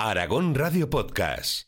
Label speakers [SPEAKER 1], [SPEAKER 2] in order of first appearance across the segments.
[SPEAKER 1] Aragón Radio Podcast.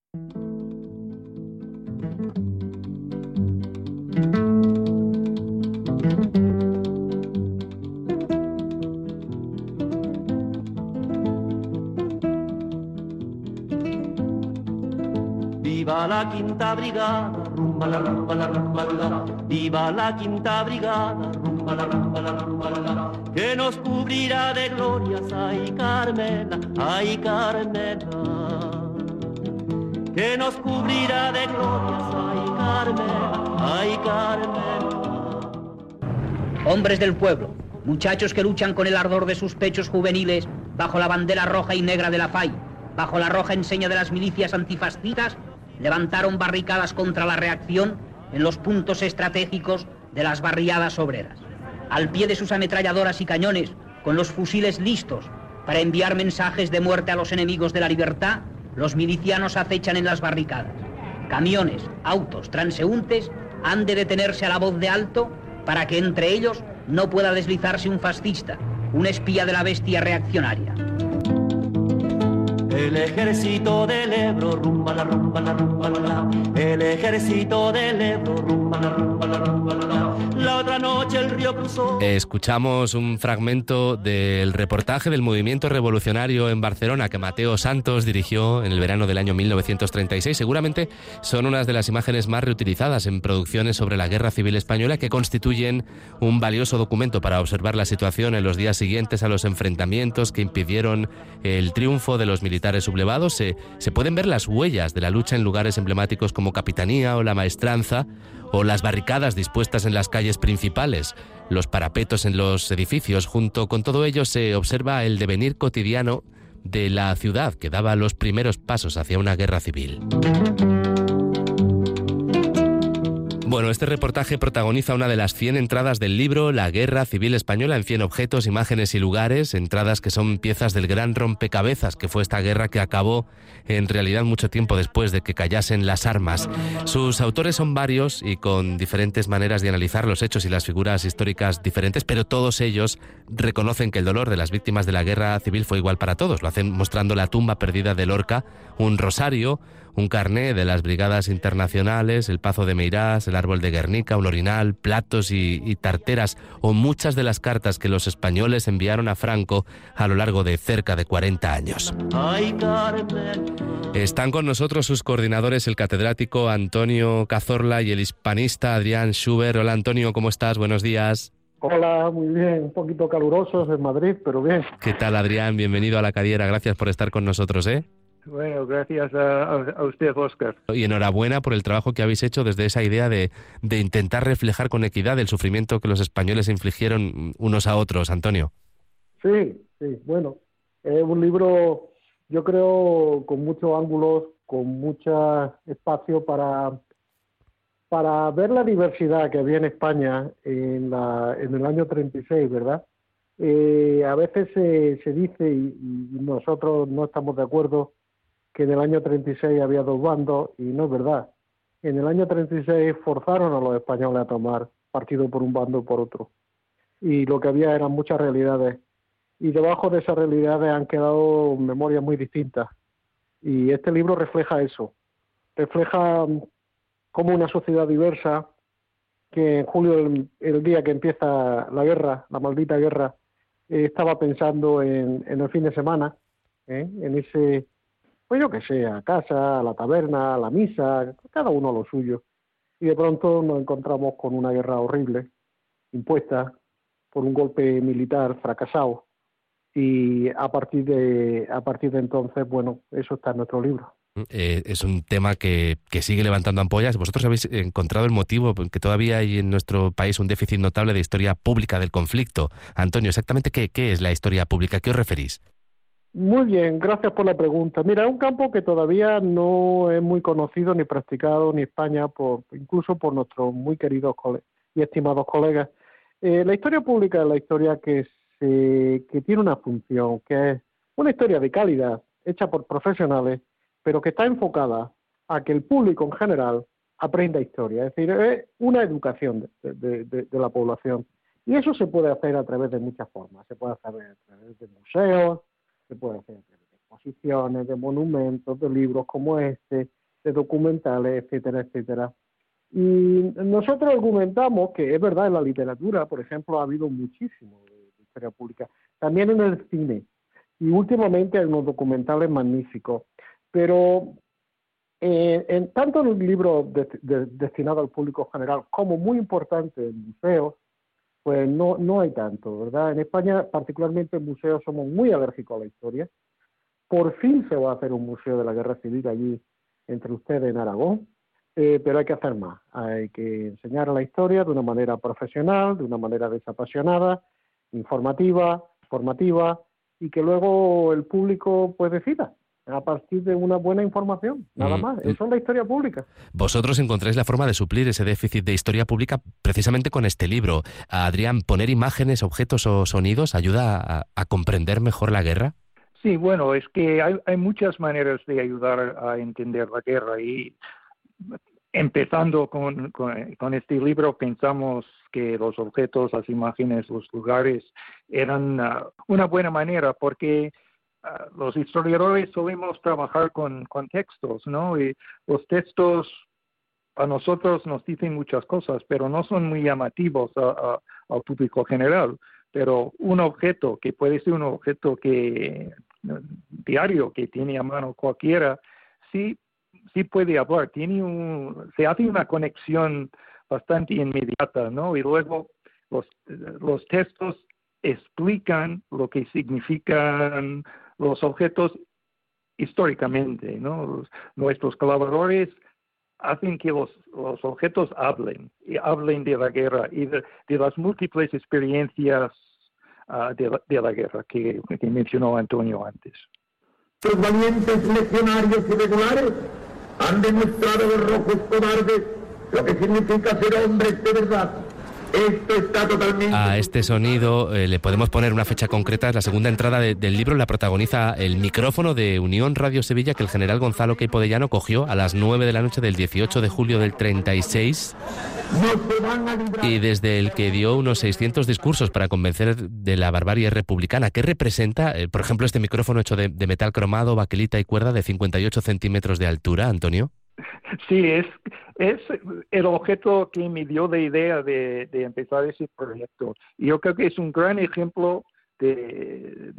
[SPEAKER 2] Viva la quinta brigada, rumba la rumba la rumba la. Viva la quinta brigada, rumba la rumba la rumba la. Que nos cubrirá de glorias, ay Carmela, ay Carmela. Que nos cubrirá de glorias, ay Carmela, ay Carmela.
[SPEAKER 3] Hombres del pueblo, muchachos que luchan con el ardor de sus pechos juveniles bajo la bandera roja y negra de la FAI, bajo la roja enseña de las milicias antifascistas, levantaron barricadas contra la reacción en los puntos estratégicos de las barriadas obreras. Al pie de sus ametralladoras y cañones, con los fusiles listos para enviar mensajes de muerte a los enemigos de la libertad, los milicianos acechan en las barricadas. Camiones, autos, transeúntes han de detenerse a la voz de alto para que entre ellos no pueda deslizarse un fascista, un espía de la bestia reaccionaria.
[SPEAKER 2] El ejército del Ebro, rumba la rumba la rumba la. El ejército del Ebro, rumba la rumba la rumba la. La otra noche el río cruzó.
[SPEAKER 4] Escuchamos un fragmento del reportaje del movimiento revolucionario en Barcelona que Mateo Santos dirigió en el verano del año 1936. Seguramente son unas de las imágenes más reutilizadas en producciones sobre la Guerra Civil Española, que constituyen un valioso documento para observar la situación en los días siguientes a los enfrentamientos que impidieron el triunfo de los militares sublevados. Se pueden ver las huellas de la lucha en lugares emblemáticos como Capitanía o La Maestranza, o las barricadas dispuestas en las calles principales, los parapetos en los edificios. Junto con todo ello se observa el devenir cotidiano de la ciudad que daba los primeros pasos hacia una guerra civil. Bueno, este reportaje protagoniza una de las 100 entradas del libro La Guerra Civil Española en 100 objetos, imágenes y lugares, entradas que son piezas del gran rompecabezas que fue esta guerra, que acabó en realidad mucho tiempo después de que callasen las armas. Sus autores son varios y con diferentes maneras de analizar los hechos y las figuras históricas diferentes, pero todos ellos reconocen que el dolor de las víctimas de la guerra civil fue igual para todos. Lo hacen mostrando la tumba perdida de Lorca, un rosario, un carné de las brigadas internacionales, el Pazo de Meirás, el árbol de Guernica, un orinal, platos y tarteras, o muchas de las cartas que los españoles enviaron a Franco a lo largo de cerca de 40 años. Están con nosotros sus coordinadores, el catedrático Antonio Cazorla y el hispanista Adrián Schubert. Hola Antonio, ¿cómo estás? Buenos días.
[SPEAKER 5] Hola, muy bien, un poquito calurosos en Madrid, pero bien.
[SPEAKER 4] ¿Qué tal, Adrián? Bienvenido a La Cadiera, gracias por estar con nosotros, ¿eh?
[SPEAKER 5] Bueno, gracias a usted, Óscar.
[SPEAKER 4] Y enhorabuena por el trabajo que habéis hecho desde esa idea de intentar reflejar con equidad el sufrimiento que los españoles infligieron unos a otros, Antonio.
[SPEAKER 5] Sí, bueno, es un libro, yo creo, con muchos ángulos, con mucho espacio para ver la diversidad que había en España en el año 36, ¿verdad? A veces se dice, y nosotros no estamos de acuerdo, que en el año 36 había dos bandos, y no es verdad. En el año 36 forzaron a los españoles a tomar partido por un bando o por otro. Y lo que había eran muchas realidades. Y debajo de esas realidades han quedado memorias muy distintas. Y este libro refleja eso. Refleja cómo una sociedad diversa, que en julio, el día que empieza la guerra, la maldita guerra, estaba pensando en el fin de semana, en ese... pues yo que sé, a casa, a la taberna, a la misa, cada uno a lo suyo. Y de pronto nos encontramos con una guerra horrible, impuesta por un golpe militar fracasado. Y a partir de entonces, bueno, eso está en nuestro libro.
[SPEAKER 4] Es un tema que sigue levantando ampollas. Vosotros habéis encontrado el motivo que todavía hay en nuestro país un déficit notable de historia pública del conflicto. Antonio, exactamente qué es la historia pública, ¿a qué os referís?
[SPEAKER 5] Muy bien, gracias por la pregunta. Mira, es un campo que todavía no es muy conocido ni practicado en España, incluso por nuestros muy queridos y estimados colegas. La historia pública es la historia que tiene una función, que es una historia de calidad, hecha por profesionales, pero que está enfocada a que el público en general aprenda historia. Es decir, es una educación de la población. Y eso se puede hacer a través de muchas formas. Se puede hacer a través de museos, se puede hacer a través de exposiciones, de monumentos, de libros como este, de documentales, etcétera, etcétera. Y nosotros argumentamos que es verdad, en la literatura, por ejemplo, ha habido muchísimo de historia pública, también en el cine, y últimamente hay unos documentales magníficos, pero tanto en un libro destinado al público general como muy importante en museos, pues no hay tanto, ¿verdad? En España, particularmente en museos, somos muy alérgicos a la historia. Por fin se va a hacer un museo de la Guerra Civil allí entre ustedes en Aragón, pero hay que hacer más. Hay que enseñar la historia de una manera profesional, de una manera desapasionada, informativa, formativa, y que luego el público pues decida a partir de una buena información, nada más. Eso es la historia pública.
[SPEAKER 4] Vosotros encontráis la forma de suplir ese déficit de historia pública precisamente con este libro. Adrián, ¿poner imágenes, objetos o sonidos ayuda a comprender mejor la guerra?
[SPEAKER 6] Sí, bueno, es que hay muchas maneras de ayudar a entender la guerra y empezando con este libro pensamos que los objetos, las imágenes, los lugares eran una buena manera porque los historiadores solemos trabajar con textos, ¿no? Y los textos a nosotros nos dicen muchas cosas, pero no son muy llamativos al público general. Pero un objeto, que puede ser un objeto diario, que tiene a mano cualquiera, sí puede hablar. Se hace una conexión bastante inmediata, ¿no? Y luego los textos explican lo que significan los objetos históricamente, ¿no? Nuestros colaboradores hacen que los objetos hablen de la guerra y de las múltiples experiencias de la guerra que mencionó Antonio antes.
[SPEAKER 7] Los valientes legionarios irregulares han demostrado los rojos cobardes lo que significa ser hombres de verdad. Esto está totalmente...
[SPEAKER 4] A este sonido le podemos poner una fecha concreta. La segunda entrada del libro la protagoniza el micrófono de Unión Radio Sevilla que el general Gonzalo Queipo de Llano cogió a las 9 de la noche del 18 de julio del 36 y desde el que dio unos 600 discursos para convencer de la barbarie republicana. ¿Qué representa, por ejemplo, este micrófono hecho de metal cromado, baquelita y cuerda de 58 centímetros de altura, Antonio?
[SPEAKER 6] Sí, es el objeto que me dio la idea de empezar ese proyecto. Y yo creo que es un gran ejemplo de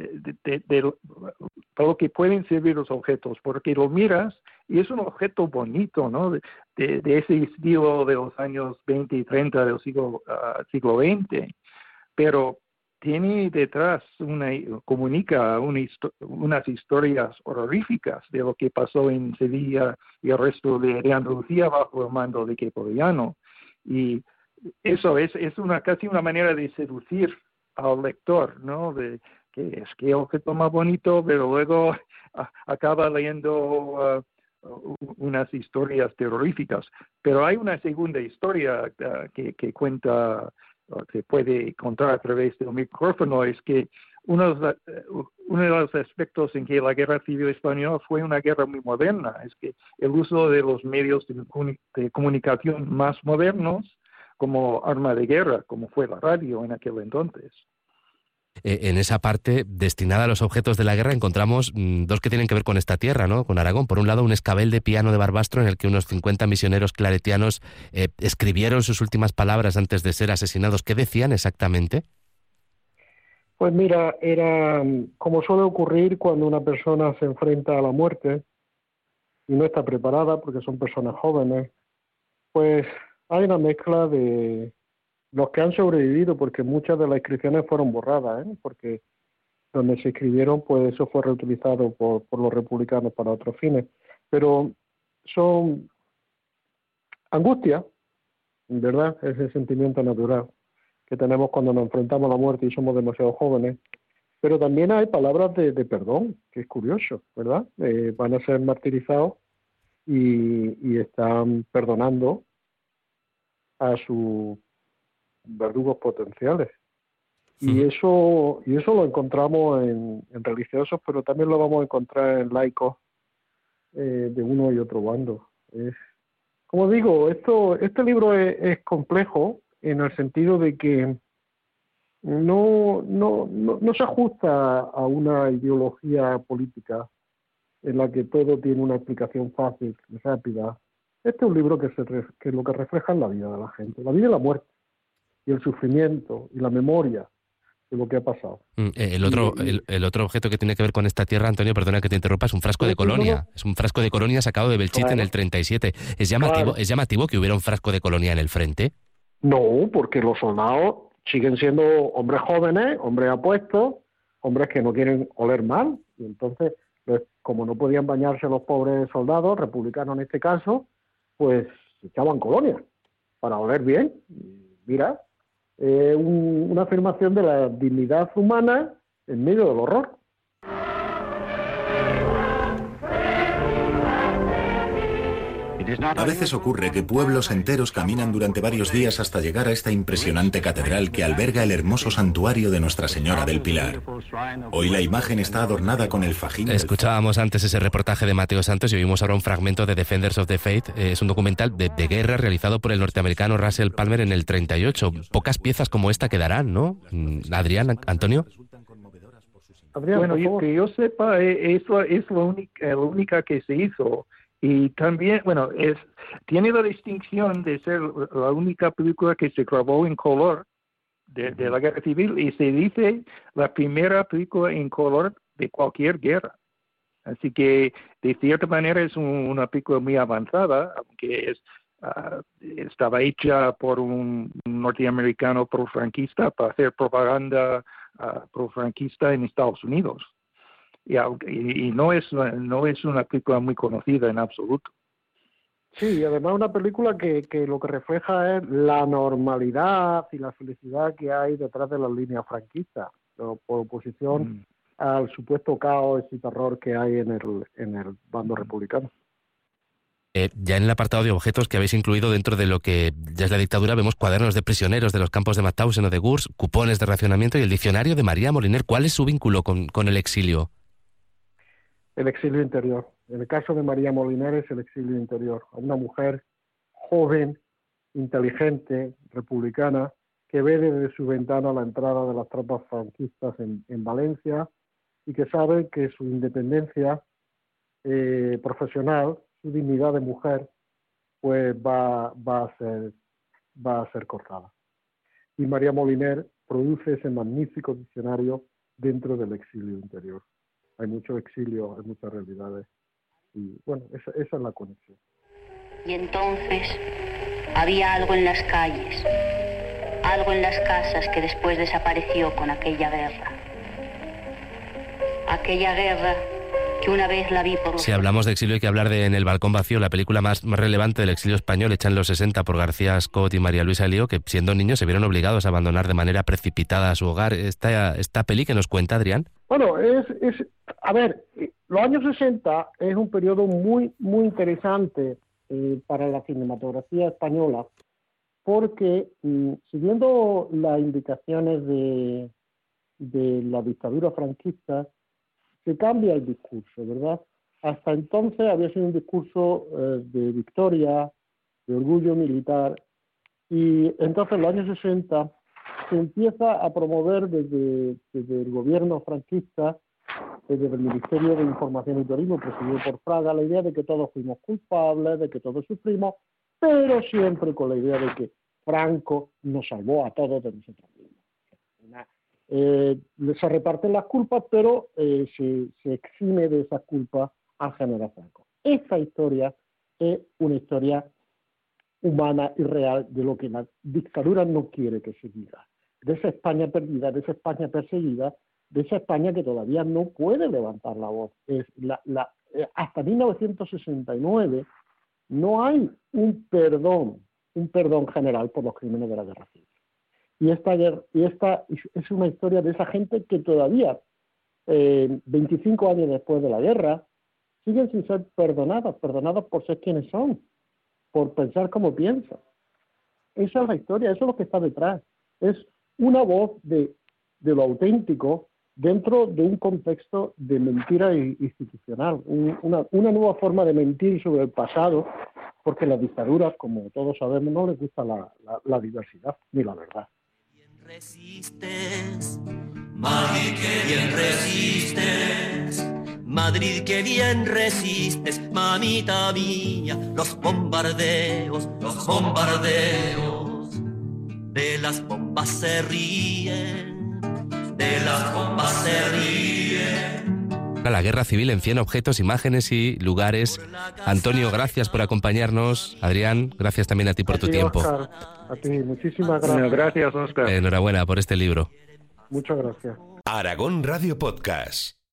[SPEAKER 6] lo que pueden servir los objetos, porque lo miras y es un objeto bonito, ¿no? De ese estilo de los años 20 y 30 del siglo XX, pero tiene detrás comunica unas historias horroríficas de lo que pasó en Sevilla y el resto de Andalucía bajo el mando de Queipo de Llano. Y eso es casi una manera de seducir al lector, ¿no? Que es que objeto más bonito, pero luego acaba leyendo unas historias terroríficas. Pero hay una segunda historia que cuenta, se puede contar a través del micrófono, es que uno de los aspectos en que la Guerra Civil Española fue una guerra muy moderna, es que el uso de los medios de comunicación más modernos como arma de guerra, como fue la radio en aquel entonces.
[SPEAKER 4] En esa parte destinada a los objetos de la guerra encontramos dos que tienen que ver con esta tierra, ¿no? Con Aragón. Por un lado, un escabel de piano de Barbastro en el que unos 50 misioneros claretianos escribieron sus últimas palabras antes de ser asesinados. ¿Qué decían exactamente?
[SPEAKER 5] Pues mira, era como suele ocurrir cuando una persona se enfrenta a la muerte y no está preparada porque son personas jóvenes, pues hay una mezcla de los que han sobrevivido, porque muchas de las inscripciones fueron borradas, porque donde se escribieron, pues eso fue reutilizado por los republicanos para otros fines. Pero son angustia, ¿verdad? Ese sentimiento natural que tenemos cuando nos enfrentamos a la muerte y somos demasiado jóvenes. Pero también hay palabras de perdón, que es curioso, ¿verdad? Van a ser martirizados y están perdonando a sus verdugos potenciales. Y eso lo encontramos en religiosos, pero también lo vamos a encontrar en laicos de uno y otro bando. Como digo, este libro es complejo en el sentido de que no se ajusta a una ideología política en la que todo tiene una explicación fácil y rápida. Este es un libro que lo que refleja en la vida de la gente, la vida y la muerte, y el sufrimiento, y la memoria de lo que ha pasado.
[SPEAKER 4] El otro objeto que tiene que ver con esta tierra, Antonio, perdona que te interrumpa, es un frasco de colonia. Es un frasco de colonia sacado de Belchite en el 37. ¿Es llamativo que hubiera un frasco de colonia en el frente?
[SPEAKER 5] No, porque los soldados siguen siendo hombres jóvenes, hombres apuestos, hombres que no quieren oler mal. Y entonces, pues, como no podían bañarse los pobres soldados, republicanos en este caso, pues echaban colonia para oler bien. Y mira, una afirmación de la dignidad humana en medio del horror.
[SPEAKER 1] A veces ocurre que pueblos enteros caminan durante varios días hasta llegar a esta impresionante catedral que alberga el hermoso santuario de Nuestra Señora del Pilar. Hoy la imagen está adornada con el fajín.
[SPEAKER 4] Escuchábamos antes ese reportaje de Mateo Santos y oímos ahora un fragmento de Defenders of the Faith. Es un documental de guerra realizado por el norteamericano Russell Palmer en el 38. Pocas piezas como esta quedarán, ¿no? Adrián, Antonio.
[SPEAKER 5] Adrián,
[SPEAKER 6] Bueno, que yo sepa, es la única que se hizo. Y también, bueno, tiene la distinción de ser la única película que se grabó en color de la guerra civil, y se dice la primera película en color de cualquier guerra. Así que, de cierta manera, es una película muy avanzada, aunque estaba hecha por un norteamericano profranquista para hacer propaganda profranquista en Estados Unidos. Y no es una película muy conocida en absoluto.
[SPEAKER 5] Sí, y además una película que lo que refleja es la normalidad y la felicidad que hay detrás de las líneas franquistas, por oposición al supuesto caos y terror que hay en el bando republicano.
[SPEAKER 4] Ya en el apartado de objetos que habéis incluido dentro de lo que ya es la dictadura, vemos cuadernos de prisioneros de los campos de Mauthausen o de Gurs, cupones de racionamiento y el diccionario de María Moliner. ¿Cuál es su vínculo con el exilio?
[SPEAKER 5] El exilio interior. En el caso de María Moliner es el exilio interior. A una mujer joven, inteligente, republicana, que ve desde su ventana la entrada de las tropas franquistas en Valencia y que sabe que su independencia profesional, su dignidad de mujer, pues va a ser cortada. Y María Moliner produce ese magnífico diccionario dentro del exilio interior. Hay mucho exilio, hay muchas realidades. Y bueno, esa es la conexión.
[SPEAKER 8] Y entonces había algo en las calles, algo en las casas que después desapareció con aquella guerra. Aquella guerra que una vez la vi por...
[SPEAKER 4] Si hablamos de exilio hay que hablar de En el balcón vacío, la película más relevante del exilio español, hecha en los 60 por García Scott y María Luisa Lío, que siendo niños se vieron obligados a abandonar de manera precipitada su hogar. ¿Esta peli que nos cuenta, Adrián?
[SPEAKER 5] Bueno, a ver, los años 60 es un periodo muy, muy interesante para la cinematografía española, porque siguiendo las indicaciones de la dictadura franquista, se cambia el discurso, ¿verdad? Hasta entonces había sido un discurso de victoria, de orgullo militar, y entonces en los años 60 se empieza a promover desde el gobierno franquista, desde el Ministerio de Información y Turismo, presidido por Fraga, la idea de que todos fuimos culpables, de que todos sufrimos, pero siempre con la idea de que Franco nos salvó a todos de nosotros mismos. Se reparten las culpas, pero se exime de esas culpas al general Franco. Esta historia es una historia humana y real de lo que la dictadura no quiere que se diga. De esa España perdida, de esa España perseguida, de esa España que todavía no puede levantar la voz. Hasta 1969 no hay un perdón general por los crímenes de la guerra civil. Y esta es una historia de esa gente que todavía, 25 años después de la guerra, siguen sin ser perdonados por ser quienes son, por pensar como piensan. Esa es la historia, eso es lo que está detrás. Es una voz de lo auténtico dentro de un contexto de mentira institucional, una nueva forma de mentir sobre el pasado, porque las dictaduras, como todos sabemos, no les gusta la diversidad ni la verdad.
[SPEAKER 2] Resistes, Mari, que bien resistes, Madrid, que bien resistes, mamita mía, los bombardeos, de las bombas se ríen, de las bombas se ríen.
[SPEAKER 4] La guerra civil en 100 objetos, imágenes y lugares. Antonio, gracias por acompañarnos. Adrián, gracias también a ti por tu tiempo.
[SPEAKER 5] Oscar, a ti, muchísimas gracias.
[SPEAKER 6] Bueno, gracias, Oscar.
[SPEAKER 4] Enhorabuena por este libro.
[SPEAKER 5] Muchas gracias.
[SPEAKER 9] Aragón Radio Podcast.